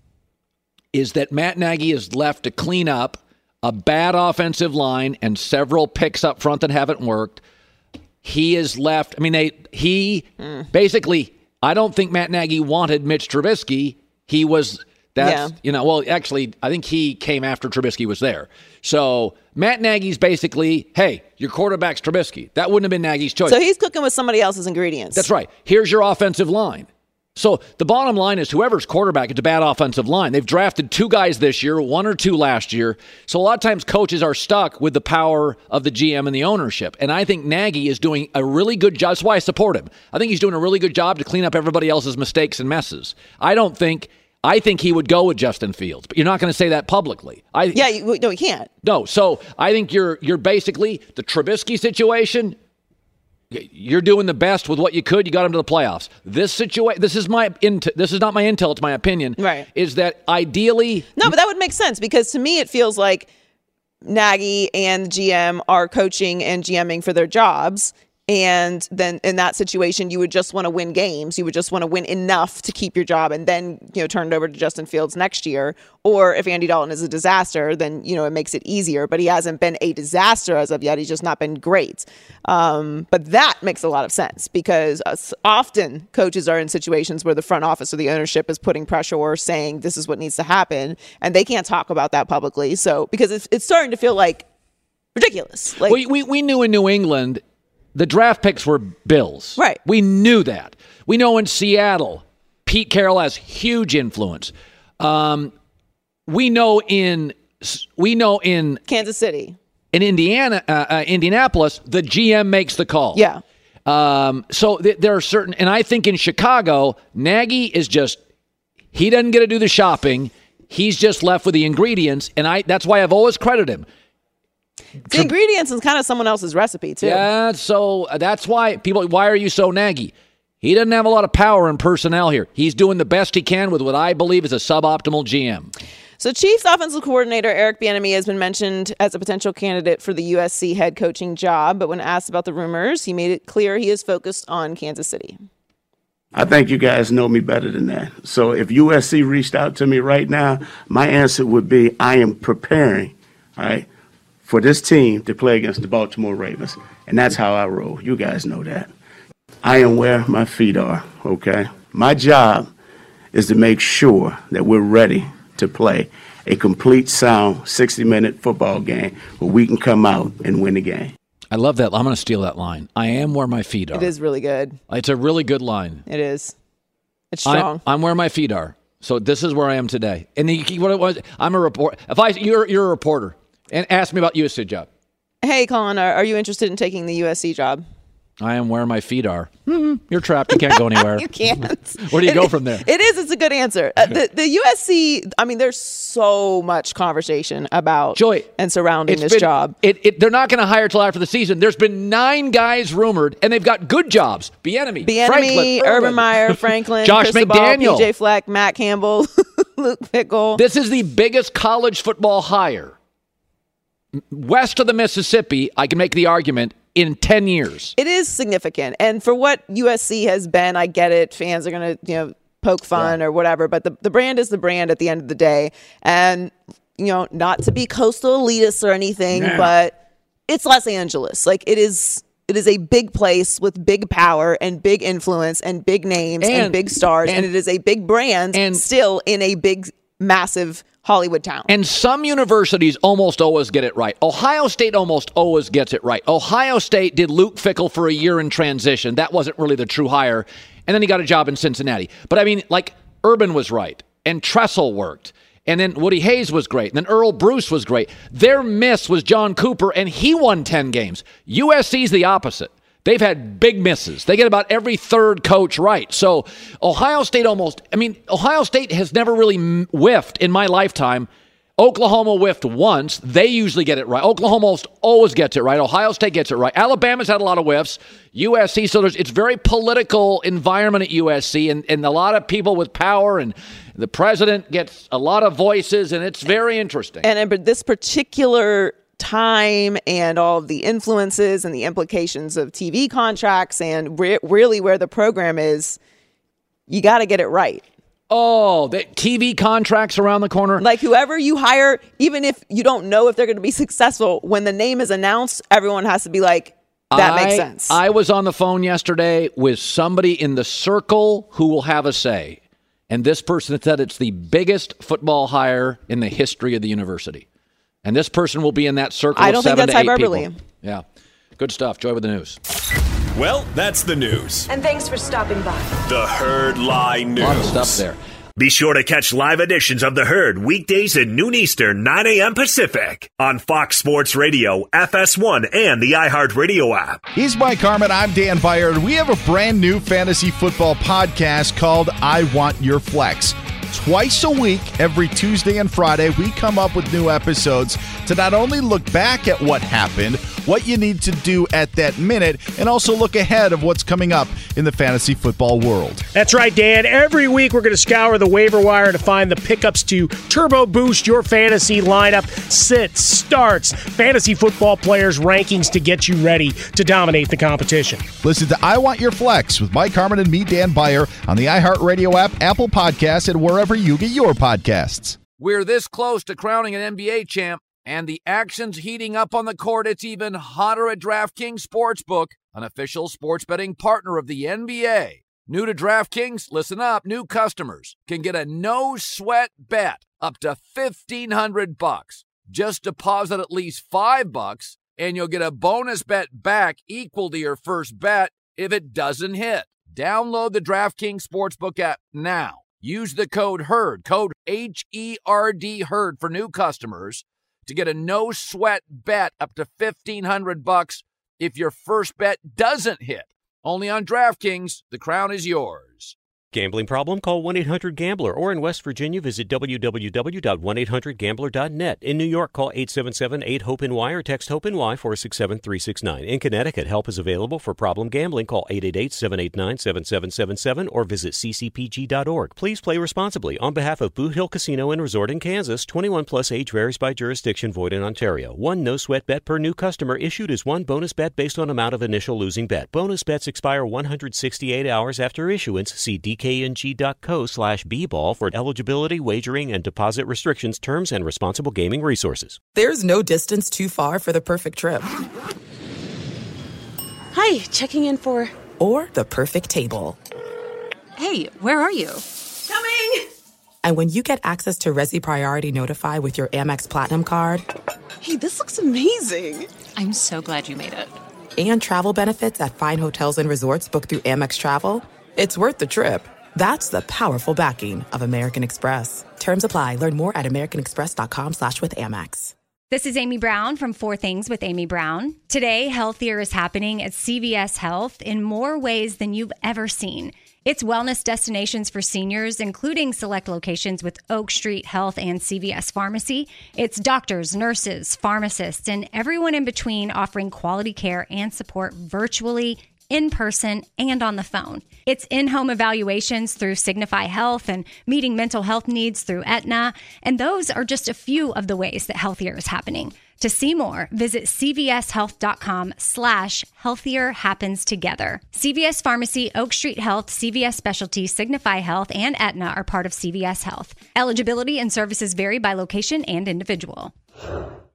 is that Matt Nagy is left to clean up a bad offensive line and several picks up front that haven't worked. He is left. I mean, they he mm. basically, I don't think Matt Nagy wanted Mitch Trubisky. He was, that's, yeah. you know, well, actually, I think he came after Trubisky was there. So Matt Nagy's basically, hey, your quarterback's Trubisky. That wouldn't have been Nagy's choice. So he's cooking with somebody else's ingredients. That's right. Here's your offensive line. So the bottom line is whoever's quarterback, it's a bad offensive line. They've drafted two guys this year, one or two last year. So a lot of times coaches are stuck with the power of the G M and the ownership. And I think Nagy is doing a really good job. That's why I support him. I think he's doing a really good job to clean up everybody else's mistakes and messes. I don't think... I think he would go with Justin Fields, but you're not going to say that publicly. I, yeah, you, no, he can't. No, so I think you're you're basically the Trubisky situation. You're doing the best with what you could. You got him to the playoffs. This situation, this is my int- this is not my intel. It's my opinion. Right? Is that ideally? No, but that would make sense because to me it feels like Nagy and the G M are coaching and GMing for their jobs. And then in that situation, you would just want to win games. You would just want to win enough to keep your job and then, you know, turn it over to Justin Fields next year. Or if Andy Dalton is a disaster, then, you know, it makes it easier. But he hasn't been a disaster as of yet. He's just not been great. Um, but that makes a lot of sense because uh, often coaches are in situations where the front office or the ownership is putting pressure or saying this is what needs to happen. And they can't talk about that publicly. So because it's, it's starting to feel like ridiculous. Like we, we, we knew in New England, the draft picks were Bills. Right. We knew that. We know in Seattle, Pete Carroll has huge influence. Um, we know in we know in Kansas City, in Indiana, uh, uh, Indianapolis, the G M makes the call. Yeah. Um, so th- there are certain, and I think in Chicago, Nagy is just he doesn't get to do the shopping. He's just left with the ingredients, and I that's why I've always credited him. The ingredients is kind of someone else's recipe, too. Yeah, so that's why people, why are you so Nagy? He doesn't have a lot of power and personnel here. He's doing the best he can with what I believe is a suboptimal G M. So Chiefs offensive coordinator Eric Bieniemy has been mentioned as a potential candidate for the U S C head coaching job, but when asked about the rumors, he made it clear he is focused on Kansas City. I think you guys know me better than that. So if U S C reached out to me right now, my answer would be I am preparing, all right, for this team to play against the Baltimore Ravens. And that's how I roll. You guys know that. I am where my feet are, okay? My job is to make sure that we're ready to play a complete, sound, sixty-minute football game where we can come out and win the game. I love that. I'm going to steal that line. I am where my feet are. It is really good. It's a really good line. It is. It's strong. I'm, I'm where my feet are. So this is where I am today. And the, what it was, I'm a reporter. If I, you're, you're a reporter. And ask me about U S C job. Hey, Colin, are, are you interested in taking the U S C job? I am where my feet are. Mm-hmm. You're trapped. You can't go anywhere. You can't. Where do you it, go from there? It is. It's a good answer. Uh, the, the U S C, I mean, there's so much conversation about Joy, and surrounding this been, job. It, it, they're not going to hire till after the season. There's been nine guys rumored, and they've got good jobs. Bieniemy, Bieniemy, Franklin, Urban Meyer, Franklin, Josh Cristobal, McDaniel, P J Fleck, Matt Campbell, Luke Fickell. This is the biggest college football hire west of the Mississippi. I can make the argument in ten years. It is significant. And for what U S C has been, I get it. Fans are going to, you know, poke fun yeah. or whatever. But the, the brand is the brand at the end of the day. And, you know, not to be coastal elitist or anything, yeah. but it's Los Angeles. Like, it is, It is a big place with big power and big influence and big names and, and big stars. And, and it is a big brand and still in a big, massive Hollywood town. And some universities almost always get it right. Ohio State almost always gets it right. Ohio State did Luke Fickell for a year in transition. That wasn't really the true hire. And then he got a job in Cincinnati. But I mean, like, Urban was right. And Tressel worked. And then Woody Hayes was great. And then Earl Bruce was great. Their miss was John Cooper, and he won ten games. U S C's the opposite. They've had big misses. They get about every third coach right. So Ohio State almost, I mean, Ohio State has never really whiffed in my lifetime. Oklahoma whiffed once. They usually get it right. Oklahoma almost always gets it right. Ohio State gets it right. Alabama's had a lot of whiffs. U S C, so there's, it's very political environment at U S C, and, and a lot of people with power, and the president gets a lot of voices, and it's very interesting. And but this particular time and all of the influences and the implications of T V contracts and re- really where the program is, you got to get it right. Oh, the T V contracts around the corner. Like whoever you hire, even if you don't know if they're going to be successful, when the name is announced, everyone has to be like, that I, makes sense. I was on the phone yesterday with somebody in the circle who will have a say. And this person said it's the biggest football hire in the history of the university. And this person will be in that circle I don't of seven think that's to eight hyperbole. people. Yeah. Good stuff. Joy with the news. Well, that's the news. And thanks for stopping by. The Herd Lie News. A lot of stuff there. Be sure to catch live editions of The Herd weekdays at noon Eastern, nine a.m. Pacific on Fox Sports Radio, F S one, and the iHeartRadio app. He's Mike Harmon. I'm Dan Byer. We have a brand new fantasy football podcast called I Want Your Flex. Twice a week, every Tuesday and Friday, we come up with new episodes to not only look back at what happened, what you need to do at that minute, and also look ahead of what's coming up in the fantasy football world. That's right, Dan. Every week we're going to scour the waiver wire to find the pickups to turbo boost your fantasy lineup, sits, starts, fantasy football players' rankings to get you ready to dominate the competition. Listen to I Want Your Flex with Mike Harmon and me, Dan Byer, on the iHeartRadio app, Apple Podcasts, and wherever you get your podcasts. We're this close to crowning an N B A champ, and the action's heating up on the court. It's even hotter at DraftKings Sportsbook, an official sports betting partner of the N B A. New to DraftKings, listen up, new customers can get a no-sweat bet up to fifteen hundred bucks. Just deposit at least five bucks, and you'll get a bonus bet back equal to your first bet if it doesn't hit. Download the DraftKings Sportsbook app now. Use the code HERD, code H E R D, HERD for new customers to get a no-sweat bet up to fifteen hundred bucks if your first bet doesn't hit. Only on DraftKings, the crown is yours. Gambling problem? Call one eight hundred gambler, or in West Virginia, visit w w w dot one eight hundred gambler dot net. In New York, call eight seven seven, eight, hope N Y or text HOPE-NY four six seven, three six nine. In Connecticut, help is available for problem gambling. Call eight eight eight, seven eight nine, seven seven seven seven or visit c c p g dot org. Please play responsibly. On behalf of Boot Hill Casino and Resort in Kansas, twenty-one plus, age varies by jurisdiction, void in Ontario. One no-sweat bet per new customer issued is one bonus bet based on amount of initial losing bet. Bonus bets expire one hundred sixty-eight hours after issuance. See d k n g dot co slash b ball for eligibility, wagering, and deposit restrictions, terms, and responsible gaming resources. There's no distance too far for the perfect trip. Hi, checking in for... Or the perfect table. Hey, where are you? Coming! And when you get access to Resi Priority Notify with your Amex Platinum card... Hey, this looks amazing! I'm so glad you made it. And travel benefits at fine hotels and resorts booked through Amex Travel, it's worth the trip. That's the powerful backing of American Express. Terms apply. Learn more at americanexpress.com slash with Amex. This is Amy Brown from Four Things with Amy Brown. Today, healthier is happening at C V S Health in more ways than you've ever seen. It's wellness destinations for seniors, including select locations with Oak Street Health and C V S Pharmacy. It's doctors, nurses, pharmacists, and everyone in between offering quality care and support virtually, in person, and on the phone. It's in-home evaluations through Signify Health and meeting mental health needs through Aetna. And those are just a few of the ways that healthier is happening. To see more, visit cvshealth.com slash healthier happens together. C V S Pharmacy, Oak Street Health, C V S Specialty, Signify Health, and Aetna are part of C V S Health. Eligibility and services vary by location and individual.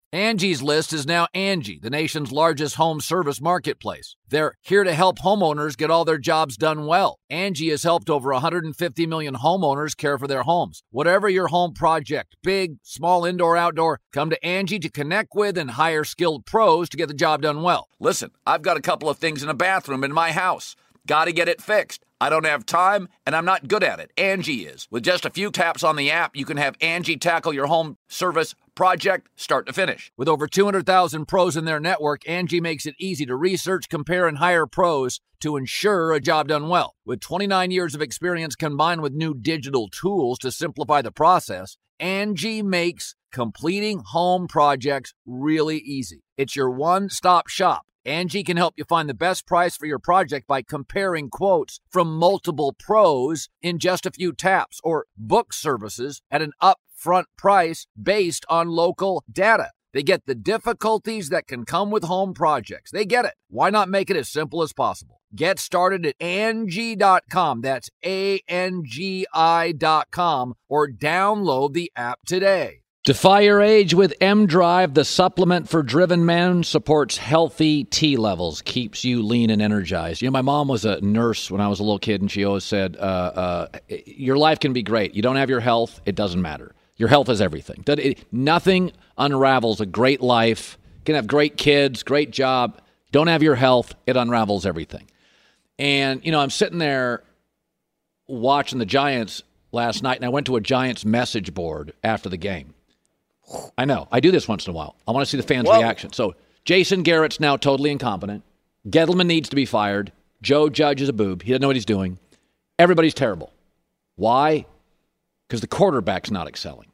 Angie's List is now Angie, the nation's largest home service marketplace. They're here to help homeowners get all their jobs done well. Angie has helped over one hundred fifty million homeowners care for their homes. Whatever your home project, big, small, indoor, outdoor, come to Angie to connect with and hire skilled pros to get the job done well. Listen, I've got a couple of things in a bathroom in my house. Got to get it fixed. I don't have time, and I'm not good at it. Angie is. With just a few taps on the app, you can have Angie tackle your home service project start to finish. With over two hundred thousand pros in their network, Angie makes it easy to research, compare, and hire pros to ensure a job done well. With twenty-nine years of experience combined with new digital tools to simplify the process, Angie makes completing home projects really easy. It's your one-stop shop. Angie can help you find the best price for your project by comparing quotes from multiple pros in just a few taps, or book services at an upfront price based on local data. They get the difficulties that can come with home projects. They get it. Why not make it as simple as possible? Get started at Angie dot com. That's A N G I dot com, or download the app today. Defy your age with M-Drive. The supplement for driven men supports healthy T levels, keeps you lean and energized. You know, my mom was a nurse when I was a little kid, and she always said, uh, uh, your life can be great. You don't have your health, it doesn't matter. Your health is everything. Nothing unravels a great life. You can have great kids, great job. Don't have your health, it unravels everything. And, you know, I'm sitting there watching the Giants last night, and I went to a Giants message board after the game. I know. I do this once in a while. I want to see the fans' Whoa. reaction. So Jason Garrett's now totally incompetent. Gettleman needs to be fired. Joe Judge is a boob. He doesn't know what he's doing. Everybody's terrible. Why? Because the quarterback's not excelling.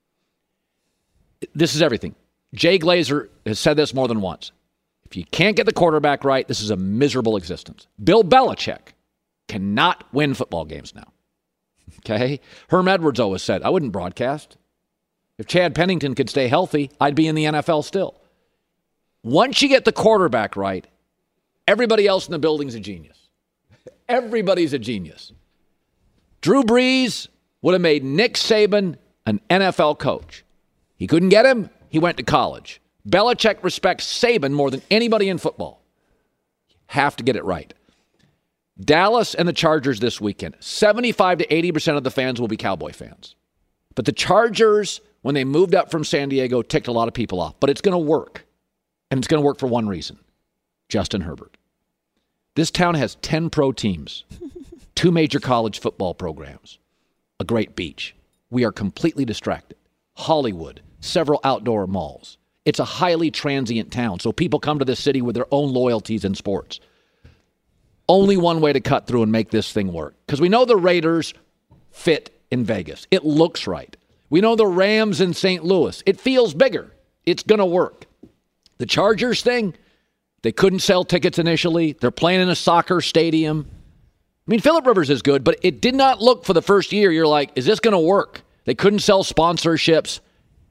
This is everything. Jay Glazer has said this more than once. If you can't get the quarterback right, this is a miserable existence. Bill Belichick cannot win football games now. Okay? Herm Edwards always said, I wouldn't broadcast. If Chad Pennington could stay healthy, I'd be in the N F L still. Once you get the quarterback right, everybody else in the building's a genius. Everybody's a genius. Drew Brees would have made Nick Saban an N F L coach. He couldn't get him. He went to college. Belichick respects Saban more than anybody in football. Have to get it right. Dallas and the Chargers this weekend. seventy-five to eighty percent of the fans will be Cowboy fans. But the Chargers, when they moved up from San Diego, ticked a lot of people off. But it's going to work. And it's going to work for one reason. Justin Herbert. This town has ten pro teams, two major college football programs, a great beach. We are completely distracted. Hollywood, several outdoor malls. It's a highly transient town, so people come to this city with their own loyalties in sports. Only one way to cut through and make this thing work. Because we know the Raiders fit in Vegas. It looks right. We know the Rams in Saint Louis. It feels bigger. It's going to work. The Chargers thing, they couldn't sell tickets initially. They're playing in a soccer stadium. I mean, Phillip Rivers is good, but it did not look for the first year. You're like, is this going to work? They couldn't sell sponsorships.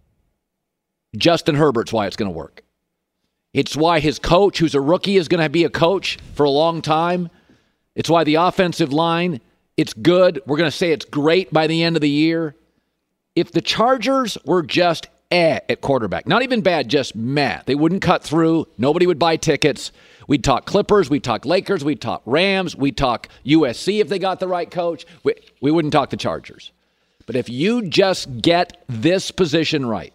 Justin Herbert's why it's going to work. It's why his coach, who's a rookie, is going to be a coach for a long time. It's why the offensive line, it's good. We're going to say it's great by the end of the year. If the Chargers were just eh at quarterback, not even bad, just meh, they wouldn't cut through. Nobody would buy tickets. We'd talk Clippers. We'd talk Lakers. We'd talk Rams. We'd talk U S C if they got the right coach. We, we wouldn't talk the Chargers. But if you just get this position right,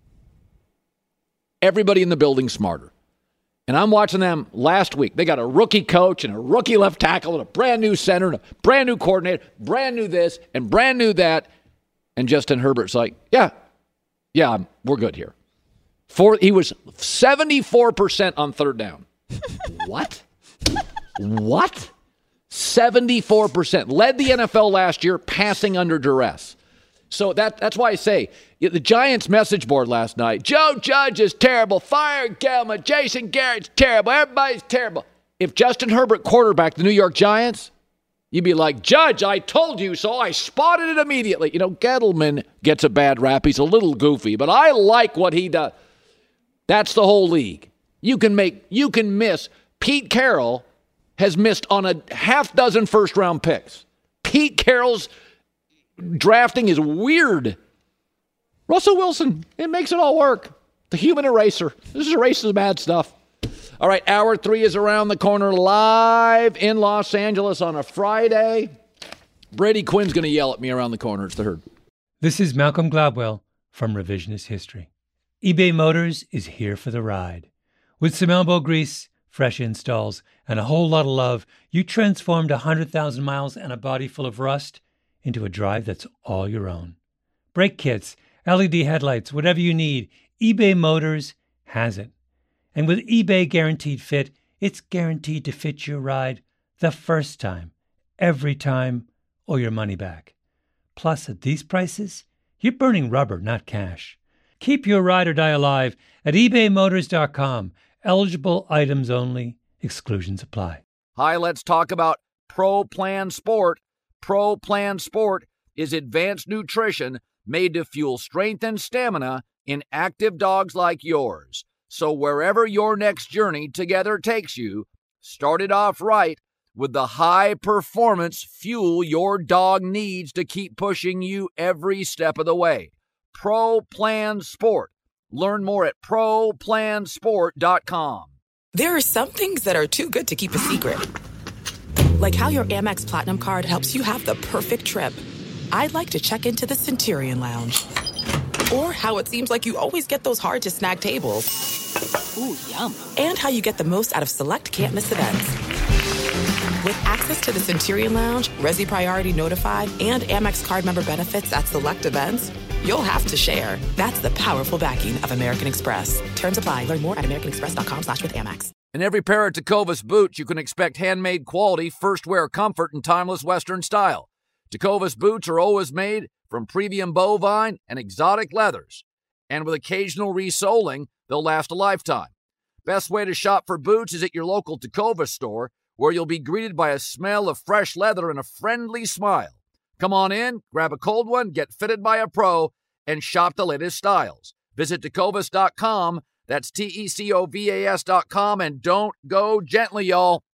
everybody in the building's smarter. And I'm watching them last week. They got a rookie coach and a rookie left tackle and a brand new center and a brand new coordinator, brand new this and brand new that. And Justin Herbert's like, yeah, yeah, I'm, we're good here. Four, he was seventy-four percent on third down. What? What? seventy-four percent. Led the N F L last year passing under duress. So that that's why I say, the Giants message board last night, Joe Judge is terrible, fire Gettleman, Jason Garrett's terrible, everybody's terrible. If Justin Herbert quarterbacked the New York Giants, you'd be like, Judge, I told you so, I spotted it immediately. You know, Gettleman gets a bad rap, he's a little goofy, but I like what he does. That's the whole league. You can make, you can miss. Pete Carroll has missed on a half dozen first round picks. Pete Carroll's drafting is weird. Russell Wilson, it makes it all work. The human eraser. This is erases the bad stuff. All right, hour three is around the corner, live in Los Angeles on a Friday. Brady Quinn's going to yell at me around the corner. It's the Herd. This is Malcolm Gladwell from Revisionist History. eBay Motors is here for the ride. With some elbow grease, fresh installs, and a whole lot of love, you transformed one hundred thousand miles and a body full of rust into a drive that's all your own. Brake kits, L E D headlights, whatever you need, eBay Motors has it. And with eBay Guaranteed Fit, it's guaranteed to fit your ride the first time, every time, or your money back. Plus, at these prices, you're burning rubber, not cash. Keep your ride or die alive at ebay motors dot com. Eligible items only. Exclusions apply. Hi, let's talk about Pro Plan Sport. Pro Plan Sport is advanced nutrition made to fuel strength and stamina in active dogs like yours. So wherever your next journey together takes you, start it off right with the high-performance fuel your dog needs to keep pushing you every step of the way. Pro Plan Sport. Learn more at pro plan sport dot com. There are some things that are too good to keep a secret. Like how your Amex Platinum card helps you have the perfect trip. I'd like to check into the Centurion Lounge. Or how it seems like you always get those hard-to-snag tables. Ooh, yum. And how you get the most out of select can't-miss events. With access to the Centurion Lounge, Resi Priority Notified, and Amex card member benefits at select events, you'll have to share. That's the powerful backing of American Express. Terms apply. Learn more at americanexpress.com slash with Amex. In every pair of Tecovas boots, you can expect handmade quality, first-wear comfort, and timeless Western style. Tecovas boots are always made from premium bovine and exotic leathers. And with occasional resoling, they'll last a lifetime. Best way to shop for boots is at your local Tecovas store, where you'll be greeted by a smell of fresh leather and a friendly smile. Come on in, grab a cold one, get fitted by a pro, and shop the latest styles. Visit tecovas dot com, that's T E C O V A S dot com, and don't go gently, y'all.